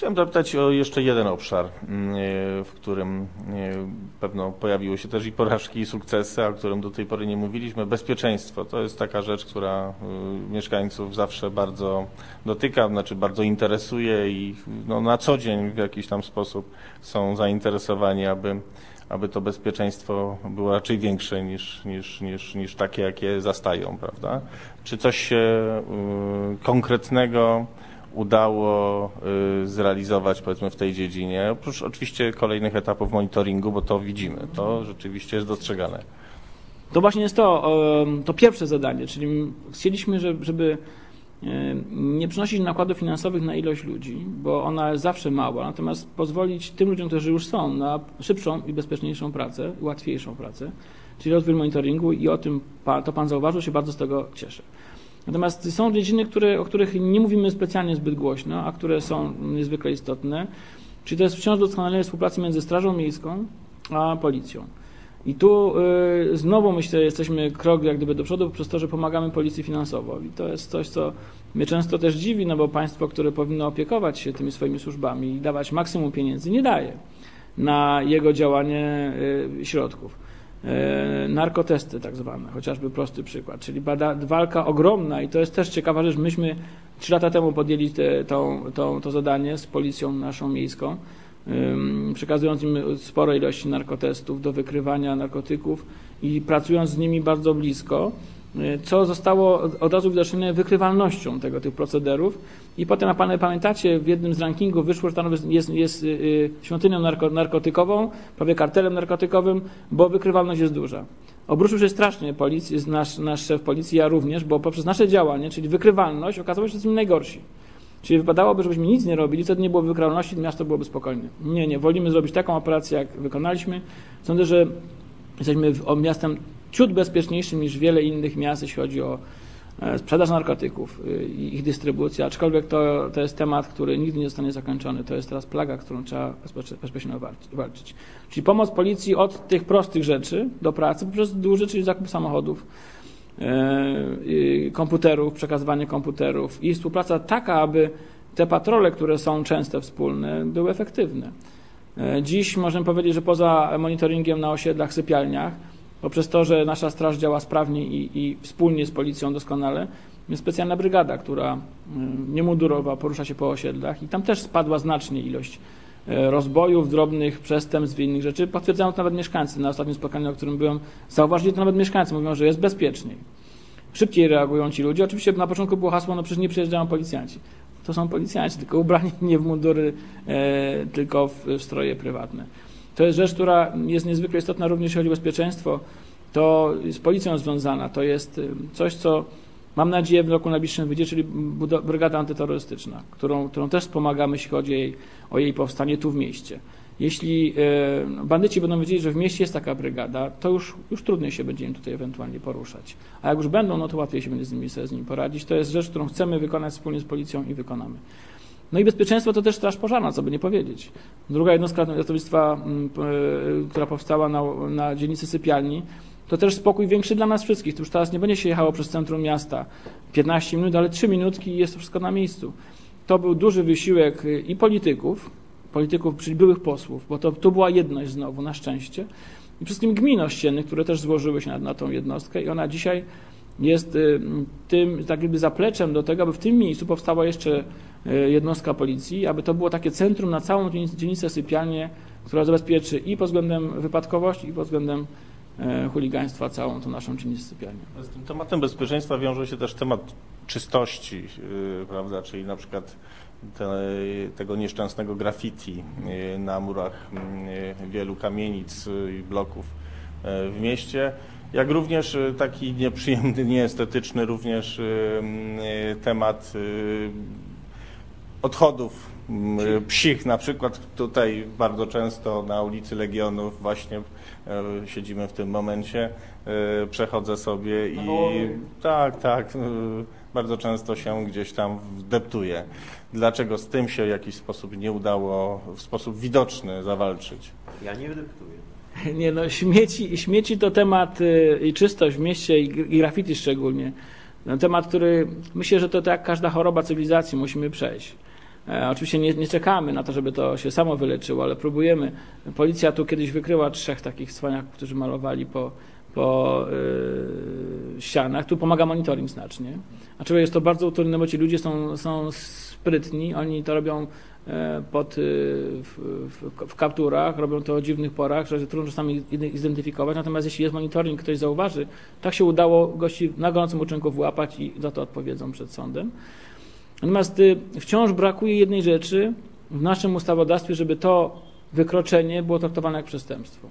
Chciałem zapytać o jeszcze jeden obszar, w którym pewno pojawiły się też i porażki, i sukcesy, o którym do tej pory nie mówiliśmy. Bezpieczeństwo to jest taka rzecz, która mieszkańców zawsze bardzo dotyka, znaczy bardzo interesuje i na co dzień w jakiś tam sposób są zainteresowani, aby to bezpieczeństwo było raczej większe niż takie, jakie zastają, prawda? Czy coś się konkretnego udało zrealizować, powiedzmy, w tej dziedzinie? Oprócz oczywiście kolejnych etapów monitoringu, bo to widzimy, to rzeczywiście jest dostrzegane. To właśnie jest to pierwsze zadanie, czyli chcieliśmy, żeby nie przynosić nakładów finansowych na ilość ludzi, bo ona jest zawsze mała, natomiast pozwolić tym ludziom, którzy już są, na szybszą i bezpieczniejszą pracę, łatwiejszą pracę, czyli rozwój monitoringu i o tym to Pan zauważył, się bardzo z tego cieszę. Natomiast są dziedziny, o których nie mówimy specjalnie zbyt głośno, a które są niezwykle istotne, czyli to jest wciąż doskonalenie współpracy między Strażą Miejską a Policją. I tu znowu, myślę, jesteśmy krok jak gdyby do przodu przez to, że pomagamy Policji finansowo. I to jest coś, co mnie często też dziwi, no bo państwo, które powinno opiekować się tymi swoimi służbami i dawać maksimum pieniędzy, nie daje na jego działanie środków. Narkotesty tak zwane, chociażby prosty przykład, czyli walka ogromna i to jest też ciekawa rzecz. Myśmy 3 lata temu podjęli to zadanie z Policją naszą miejską, przekazując im spore ilości narkotestów do wykrywania narkotyków i pracując z nimi bardzo blisko, co zostało od razu widoczne wykrywalnością tych procederów. I potem, jak pamiętacie, w jednym z rankingów wyszło, że Tarnów jest świątynią narkotykową, prawie kartelem narkotykowym, bo wykrywalność jest duża. Obruszył się strasznie nasz szef policji, ja również, bo poprzez nasze działanie, czyli wykrywalność, okazało się, że jesteśmy najgorsi. Czyli wypadałoby, żebyśmy nic nie robili, wtedy nie było wykrywalności, miasto byłoby spokojne. Nie, wolimy zrobić taką operację, jak wykonaliśmy. Sądzę, że jesteśmy miastem ciut bezpieczniejszym niż wiele innych miast, jeśli chodzi o sprzedaż narkotyków i ich dystrybucję, aczkolwiek to jest temat, który nigdy nie zostanie zakończony. To jest teraz plaga, którą trzeba bezpośrednio walczyć. Czyli pomoc policji od tych prostych rzeczy do pracy poprzez duży, czyli zakup samochodów, komputerów, przekazywanie komputerów i współpraca taka, aby te patrole, które są częste wspólne, były efektywne. Dziś możemy powiedzieć, że poza monitoringiem na osiedlach, sypialniach, poprzez to, że nasza straż działa sprawnie i wspólnie z policją doskonale, jest specjalna brygada, która niemundurowa porusza się po osiedlach i tam też spadła znacznie ilość rozbojów, drobnych przestępstw i innych rzeczy. Potwierdzają to nawet mieszkańcy. Na ostatnim spotkaniu, na którym byłem, zauważyli to nawet mieszkańcy. Mówią, że jest bezpieczniej. Szybciej reagują ci ludzie. Oczywiście na początku było hasło, no przecież nie przyjeżdżają policjanci. To są policjanci, tylko ubrani nie w mundury, tylko w stroje prywatne. To jest rzecz, która jest niezwykle istotna również jeśli chodzi o bezpieczeństwo. To z policją związana. To jest coś, co mam nadzieję w roku najbliższym wyjdzie, czyli brygada antyterrorystyczna, którą też wspomagamy, jeśli chodzi o jej powstanie tu w mieście. Jeśli bandyci będą wiedzieli, że w mieście jest taka brygada, to już trudniej się będzie im tutaj ewentualnie poruszać. A jak już będą, no to łatwiej się będzie z nimi poradzić. To jest rzecz, którą chcemy wykonać wspólnie z policją i wykonamy. No i bezpieczeństwo to też straż pożarna, co by nie powiedzieć. Druga jednostka ratownictwa, która powstała na dzielnicy sypialni, to też spokój większy dla nas wszystkich. To już teraz nie będzie się jechało przez centrum miasta 15 minut, ale 3 minutki i jest to wszystko na miejscu. To był duży wysiłek i polityków, czyli byłych posłów, bo to była jedność znowu, na szczęście, i wszystkim gmin ościennych, które też złożyły się na tą jednostkę i ona dzisiaj jest tym tak jakby zapleczem do tego, aby w tym miejscu powstała jeszcze jednostka policji, aby to było takie centrum na całą dzielnicę sypialnię, która zabezpieczy i pod względem wypadkowości, i pod względem chuligaństwa całą tą naszą dzielnicę sypialnię. Z tym tematem bezpieczeństwa wiąże się też temat czystości, prawda, czyli na przykład tego nieszczęsnego graffiti na murach wielu kamienic i bloków w mieście, jak również taki nieprzyjemny, nieestetyczny również temat odchodów psich. Na przykład tutaj bardzo często na ulicy Legionów właśnie siedzimy w tym momencie, przechodzę sobie i tak, bardzo często się gdzieś tam wdeptuje. Dlaczego z tym się w jakiś sposób nie udało w sposób widoczny zawalczyć? Ja nie wdeptuję. Nie no, śmieci to temat i czystość w mieście i graffiti szczególnie. No, temat, który myślę, że to tak jak każda choroba cywilizacji musimy przejść. Oczywiście nie czekamy na to, żeby to się samo wyleczyło, ale próbujemy. Policja tu kiedyś wykryła 3 takich cwaniaków, którzy malowali po ścianach. Tu pomaga monitoring znacznie. Aczkolwiek jest to bardzo utrudnione, bo ci ludzie są sprytni, oni to robią w kapturach, robią to o dziwnych porach, że trudno czasami zidentyfikować. Natomiast jeśli jest monitoring, ktoś zauważy, tak się udało gości na gorącym uczynku włapać i za to odpowiedzą przed sądem. Natomiast wciąż brakuje jednej rzeczy w naszym ustawodawstwie, żeby to wykroczenie było traktowane jak przestępstwo.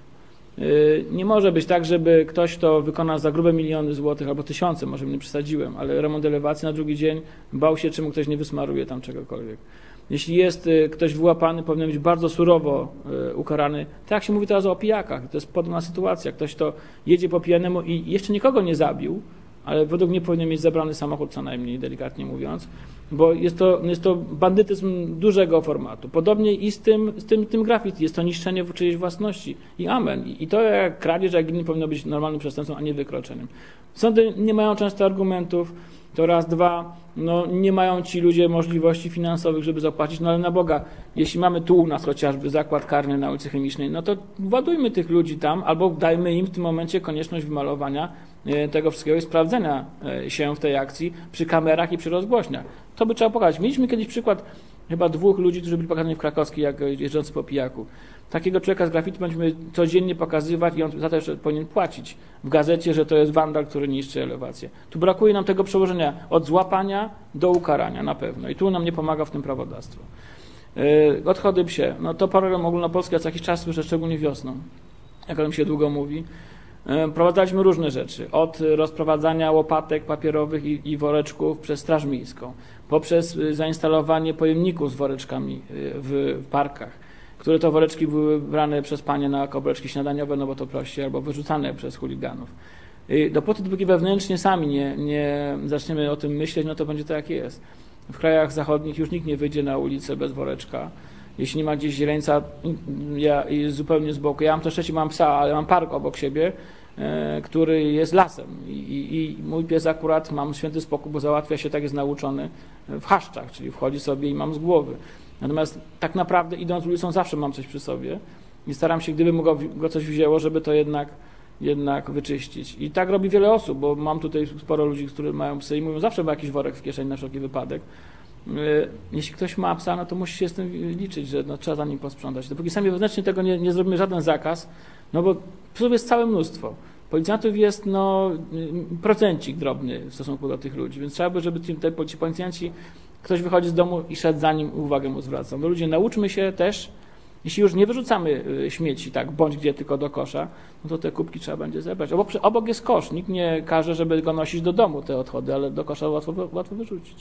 Nie może być tak, żeby ktoś, kto wykona za grube miliony złotych albo tysiące, może nie przesadziłem, ale remont elewacji na drugi dzień bał się, czy mu ktoś nie wysmaruje tam czegokolwiek. Jeśli jest ktoś wyłapany, powinien być bardzo surowo ukarany. Tak jak się mówi teraz o pijakach. To jest podobna sytuacja. Ktoś, kto jedzie po pijanemu i jeszcze nikogo nie zabił, ale według mnie powinien mieć zabrany samochód co najmniej, delikatnie mówiąc, bo jest to bandytyzm dużego formatu. Podobnie i z tym graffiti. Jest to niszczenie czyjejś własności. I amen. I to jak kradzież, jak inny powinno być normalnym przestępstwem, a nie wykroczeniem. Sądy nie mają często argumentów. To raz, dwa, nie mają ci ludzie możliwości finansowych, żeby zapłacić, ale na Boga, jeśli mamy tu u nas chociażby zakład karny na ulicy Chemicznej, to ładujmy tych ludzi tam, albo dajmy im w tym momencie konieczność wymalowania tego wszystkiego i sprawdzenia się w tej akcji przy kamerach i przy rozgłośniach. To by trzeba pokazać. Mieliśmy kiedyś przykład chyba 2 ludzi, którzy byli pokazani w Krakowskiej, jak jeżdżący po pijaku. Takiego człowieka z graffiti będziemy codziennie pokazywać i on za to jeszcze powinien płacić w gazecie, że to jest wandal, który niszczy elewację. Tu brakuje nam tego przełożenia od złapania do ukarania na pewno i tu nam nie pomaga w tym prawodawstwo. Odchody psie. To program ogólnopolski, a co jakiś czas słyszę, szczególnie wiosną, jak o tym się długo mówi. Prowadzaliśmy różne rzeczy, od rozprowadzania łopatek papierowych i woreczków przez Straż Miejską, poprzez zainstalowanie pojemników z woreczkami w parkach, które to woreczki były brane przez panie na woreczki śniadaniowe, bo to prościej, albo wyrzucane przez chuliganów. Dopóki wewnętrznie sami nie zaczniemy o tym myśleć, to będzie to jak jest. W krajach zachodnich już nikt nie wyjdzie na ulicę bez woreczka. Jeśli nie ma gdzieś zieleńca, ja zupełnie z boku. Ja mam to szczęście, mam psa, ale mam park obok siebie, który jest lasem. I mój pies akurat, mam święty spokój, bo załatwia się, tak jest nauczony, w chaszczach, czyli wchodzi sobie i mam z głowy. Natomiast tak naprawdę idąc ulicą zawsze mam coś przy sobie i staram się, gdyby go coś wzięło, żeby to jednak wyczyścić. I tak robi wiele osób, bo mam tutaj sporo ludzi, którzy mają psy i mówią, zawsze ma jakiś worek w kieszeni na wszelki wypadek. Jeśli ktoś ma psa, to musi się z tym liczyć, że trzeba za nim posprzątać. Dopóki sami wewnętrznie tego nie zrobimy żaden zakaz, bo psów jest całe mnóstwo. Policjantów jest procencik drobny w stosunku do tych ludzi, więc trzeba by, żeby ci policjanci, ktoś wychodzi z domu i szedł za nim, uwagę mu zwracał. Ludzie, nauczmy się też, jeśli już nie wyrzucamy śmieci tak bądź gdzie tylko do kosza, to te kubki trzeba będzie zebrać. Obok jest kosz, nikt nie każe, żeby go nosić do domu, te odchody, ale do kosza łatwo wyrzucić.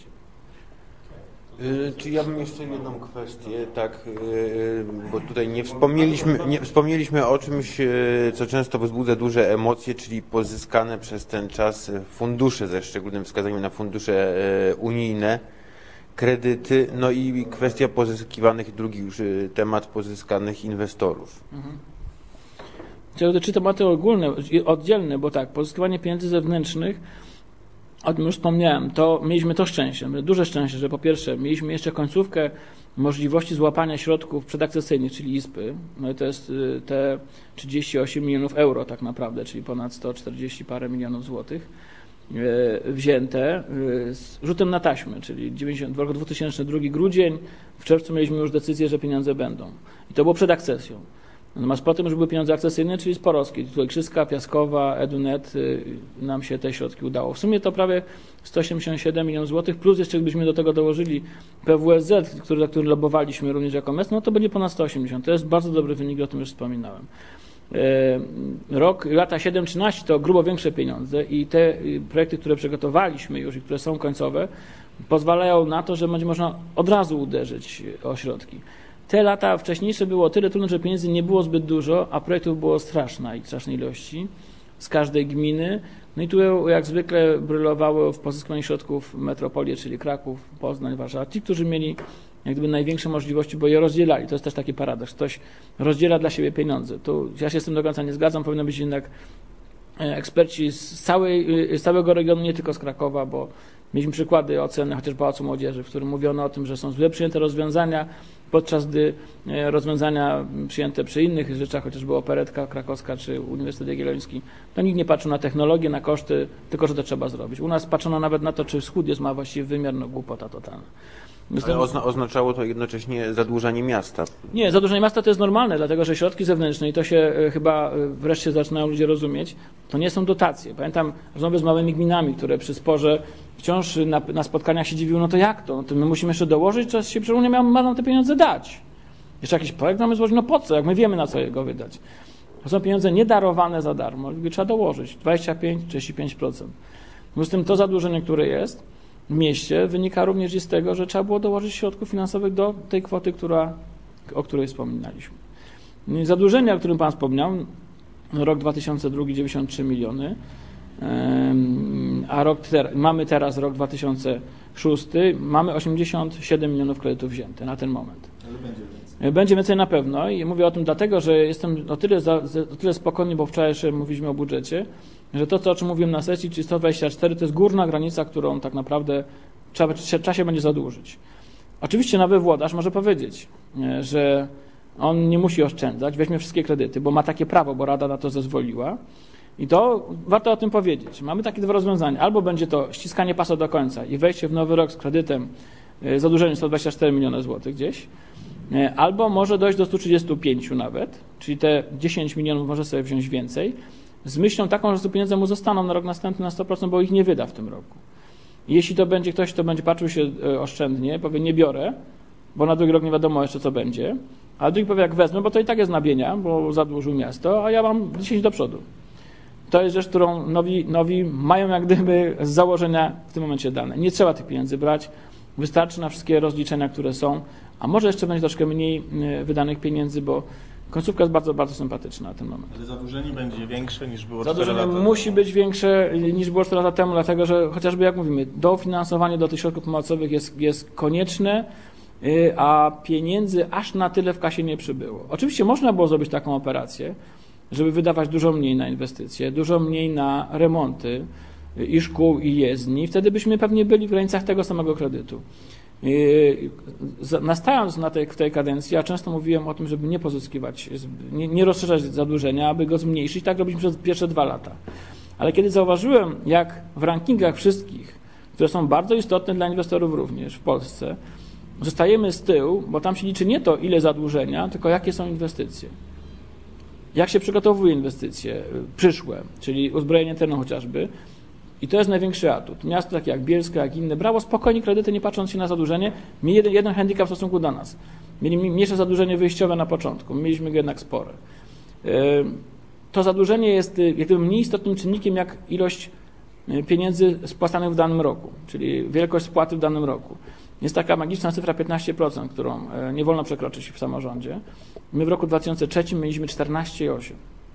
Czy ja bym jeszcze jedną kwestię, bo tutaj nie wspomnieliśmy o czymś, co często wzbudza duże emocje, czyli pozyskane przez ten czas fundusze, ze szczególnym wskazaniem na fundusze unijne, kredyty, i kwestia pozyskiwanych, drugi już temat, pozyskanych inwestorów. To dotyczy tematy ogólne, oddzielne, bo tak, pozyskiwanie pieniędzy zewnętrznych, o tym już wspomniałem, to mieliśmy to szczęście, duże szczęście, że po pierwsze mieliśmy jeszcze końcówkę możliwości złapania środków przedakcesyjnych, czyli ISPy, i to jest te 38 milionów euro tak naprawdę, czyli ponad 140 parę milionów złotych wzięte z rzutem na taśmę, czyli w roku 2002 grudzień, w czerwcu mieliśmy już decyzję, że pieniądze będą. I to było przed akcesją. Natomiast potem już były pieniądze akcesyjne, czyli z Porowskiej, Krzyska, Piaskowa, Edunet, nam się te środki udało. W sumie to prawie 187 milionów złotych, plus jeszcze gdybyśmy do tego dołożyli PWSZ, za który lobbowaliśmy również jako MES, to będzie ponad 180. To jest bardzo dobry wynik, o tym już wspominałem. Lata 7-13 to grubo większe pieniądze i te projekty, które przygotowaliśmy już i które są końcowe, pozwalają na to, że będzie można od razu uderzyć o środki. Te lata wcześniejsze było tyle trudne, że pieniędzy nie było zbyt dużo, a projektów było strasznej ilości z każdej gminy. I tu jak zwykle brylowały w pozyskiwaniu środków metropolie, czyli Kraków, Poznań, Warszawa. Ci, którzy mieli jak gdyby największe możliwości, bo je rozdzielali. To jest też taki paradoks. Ktoś rozdziela dla siebie pieniądze. Tu ja się z tym do końca nie zgadzam. Powinno być jednak eksperci z całego regionu, nie tylko z Krakowa, bo mieliśmy przykłady oceny chociaż Pałacu Młodzieży, w którym mówiono o tym, że są źle przyjęte rozwiązania, podczas gdy rozwiązania przyjęte przy innych rzeczach, chociażby Operetka Krakowska czy Uniwersytet Jagielloński, to nikt nie patrzył na technologię, na koszty, tylko że to trzeba zrobić. U nas patrzono nawet na to, czy wschód ma właściwy wymiar, no głupota totalna. Ale oznaczało to jednocześnie zadłużanie miasta. Nie, zadłużenie miasta to jest normalne, dlatego że środki zewnętrzne, i to się chyba wreszcie zaczynają ludzie rozumieć, to nie są dotacje. Pamiętam rozmowy z małymi gminami, które przy sporze wciąż na spotkaniach się dziwiły, no to jak to? No to my musimy jeszcze dołożyć, czas się przecież Unia ma nam te pieniądze dać. Jeszcze jakiś projekt mamy złożyć, no po co, jak my wiemy, na co go wydać. To są pieniądze niedarowane za darmo, trzeba dołożyć 25-35%. Z tym to zadłużenie, które jest w mieście, wynika również i z tego, że trzeba było dołożyć środków finansowych do tej kwoty, o której wspominaliśmy. Zadłużenie, o którym Pan wspomniał, rok 2002 93 miliony, a mamy teraz rok 2006, mamy 87 milionów kredytów wzięte na ten moment. Ale będzie więcej. Będzie więcej na pewno i mówię o tym dlatego, że jestem o tyle spokojny, bo wczoraj jeszcze mówiliśmy o budżecie, że to, o czym mówiłem na sesji, czyli 124, to jest górna granica, którą tak naprawdę trzeba się będzie zadłużyć. Oczywiście nowy włodarz może powiedzieć, że on nie musi oszczędzać, weźmie wszystkie kredyty, bo ma takie prawo, bo Rada na to zezwoliła. I to warto o tym powiedzieć. Mamy takie dwa rozwiązania. Albo będzie to ściskanie pasa do końca i wejście w nowy rok z kredytem zadłużeniem 124 miliony złotych gdzieś, albo może dojść do 135 nawet, czyli te 10 milionów może sobie wziąć więcej, z myślą taką, że te pieniądze mu zostaną na rok następny na 100%, bo ich nie wyda w tym roku. I jeśli to będzie ktoś, kto będzie patrzył się oszczędnie, powie nie biorę, bo na drugi rok nie wiadomo jeszcze co będzie, a drugi powie jak wezmę, bo to i tak jest nabienia, bo zadłużył miasto, a ja mam 10 do przodu. To jest rzecz, którą nowi mają jak gdyby z założenia w tym momencie dane. Nie trzeba tych pieniędzy brać, wystarczy na wszystkie rozliczenia, które są, a może jeszcze będzie troszkę mniej wydanych pieniędzy, bo końcówka jest bardzo, bardzo sympatyczna na ten moment. Ale zadłużenie będzie większe niż było 4 lata temu. Zadłużenie musi być większe niż było 4 lata temu, dlatego że chociażby jak mówimy, dofinansowanie do tych środków pomocowych jest konieczne, a pieniędzy aż na tyle w kasie nie przybyło. Oczywiście można było zrobić taką operację, żeby wydawać dużo mniej na inwestycje, dużo mniej na remonty i szkół, i jezdni. Wtedy byśmy pewnie byli w granicach tego samego kredytu. Nastając w tej kadencji, ja często mówiłem o tym, żeby nie pozyskiwać, nie rozszerzać zadłużenia, aby go zmniejszyć. Tak robiliśmy przez pierwsze 2 lata. Ale kiedy zauważyłem, jak w rankingach wszystkich, które są bardzo istotne dla inwestorów również w Polsce, zostajemy z tyłu, bo tam się liczy nie to, ile zadłużenia, tylko jakie są inwestycje. Jak się przygotowuje inwestycje przyszłe, czyli uzbrojenie terenu chociażby. I to jest największy atut. Miasto takie jak Bielsko, jak inne, brało spokojnie kredyty, nie patrząc się na zadłużenie. Mieli jeden handicap w stosunku do nas. Mieli mniejsze zadłużenie wyjściowe na początku. Mieliśmy go jednak spore. To zadłużenie jest jak gdyby mniej istotnym czynnikiem jak ilość pieniędzy spłacanych w danym roku, czyli wielkość spłaty w danym roku. Jest taka magiczna cyfra 15%, którą nie wolno przekroczyć w samorządzie. My w roku 2003 mieliśmy 14,8%.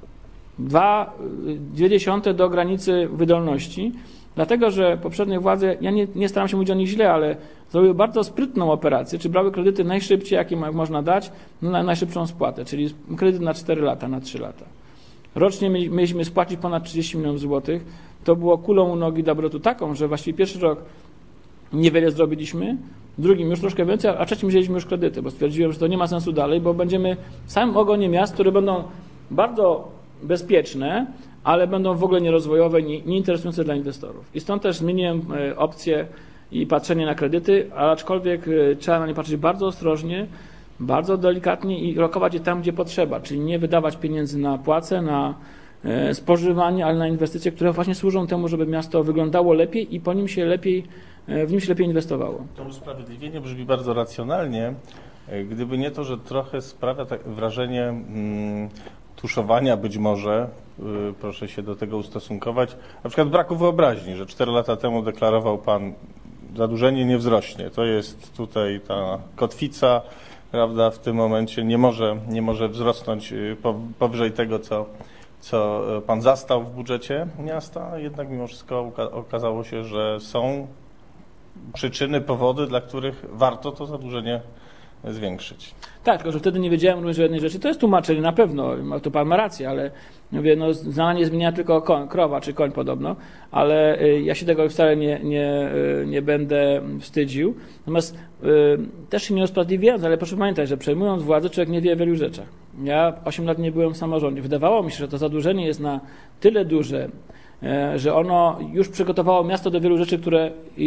0,2 do granicy wydolności, dlatego że poprzednie władze, ja nie staram się mówić o nich źle, ale zrobiły bardzo sprytną operację, czy brały kredyty najszybciej, jakie można dać, na najszybszą spłatę, czyli kredyt na 4 lata, na 3 lata. Rocznie mieliśmy spłacić ponad 30 milionów złotych. To było kulą u nogi dla obrotu taką, że właściwie pierwszy rok niewiele zrobiliśmy, w drugim już troszkę więcej, a w trzecim wzięliśmy już kredyty, bo stwierdziłem, że to nie ma sensu dalej, bo będziemy w samym ogonie miast, które będą bardzo bezpieczne, ale będą w ogóle nierozwojowe, nieinteresujące dla inwestorów. I stąd też zmieniłem opcję i patrzenie na kredyty, aczkolwiek trzeba na nie patrzeć bardzo ostrożnie, bardzo delikatnie i lokować je tam, gdzie potrzeba, czyli nie wydawać pieniędzy na płace, na spożywanie, ale na inwestycje, które właśnie służą temu, żeby miasto wyglądało lepiej i w nim się lepiej inwestowało. To usprawiedliwienie brzmi bardzo racjonalnie, gdyby nie to, że trochę sprawia wrażenie tuszowania być może, proszę się do tego ustosunkować, na przykład braku wyobraźni, że 4 lata temu deklarował Pan, zadłużenie nie wzrośnie. To jest tutaj ta kotwica, prawda, w tym momencie nie może wzrosnąć powyżej tego, co Pan zastał w budżecie miasta, jednak mimo wszystko okazało się, że są przyczyny, powody, dla których warto to zadłużenie zwiększyć. Tak, tylko że wtedy nie wiedziałem również o jednej rzeczy. To jest tłumaczenie na pewno, to pan ma rację, ale mówię, no znana nie zmienia tylko krowa czy koń podobno, ale ja się tego wcale nie będę wstydził. Natomiast też się nie usprawiedliwiając, ale proszę pamiętać, że przejmując władzę człowiek nie wie o wielu rzeczach. Ja 8 lat nie byłem w samorządzie. Wydawało mi się, że to zadłużenie jest na tyle duże, że ono już przygotowało miasto do wielu rzeczy, które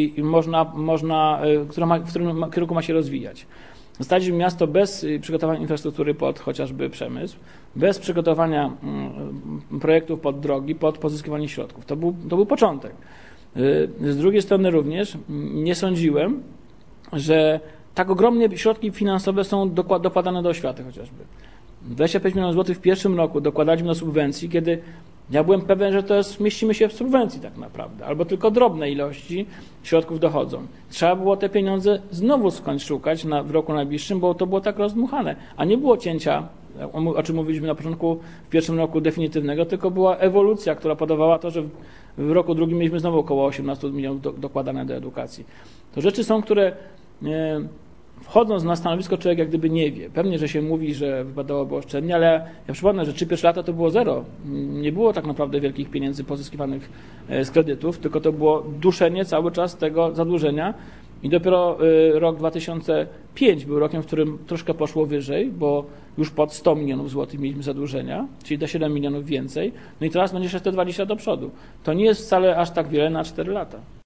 w którym kierunku ma się rozwijać. Zostaliśmy miasto bez przygotowania infrastruktury pod chociażby przemysł, bez przygotowania projektów pod drogi, pod pozyskiwanie środków. To był początek. Z drugiej strony również nie sądziłem, że tak ogromne środki finansowe są dokładane do oświaty chociażby. 25 milionów złotych w pierwszym roku dokładaliśmy do subwencji, kiedy ja byłem pewien, że mieścimy się w subwencji tak naprawdę, albo tylko drobne ilości środków dochodzą. Trzeba było te pieniądze znowu skądś szukać w roku najbliższym, bo to było tak rozdmuchane, a nie było cięcia, o czym mówiliśmy na początku, w pierwszym roku definitywnego, tylko była ewolucja, która podawała to, że w roku drugim mieliśmy znowu około 18 milionów dokładane do edukacji. To rzeczy są, które wchodząc na stanowisko człowiek jak gdyby nie wie. Pewnie, że się mówi, że wypadałoby oszczędnie, ale ja przypomnę, że 3 pierwsze lata to było zero. Nie było tak naprawdę wielkich pieniędzy pozyskiwanych z kredytów, tylko to było duszenie cały czas tego zadłużenia i dopiero rok 2005 był rokiem, w którym troszkę poszło wyżej, bo już pod 100 milionów złotych mieliśmy zadłużenia, czyli do 7 milionów więcej. No i teraz będzie jeszcze te 20 do przodu. To nie jest wcale aż tak wiele na 4 lata.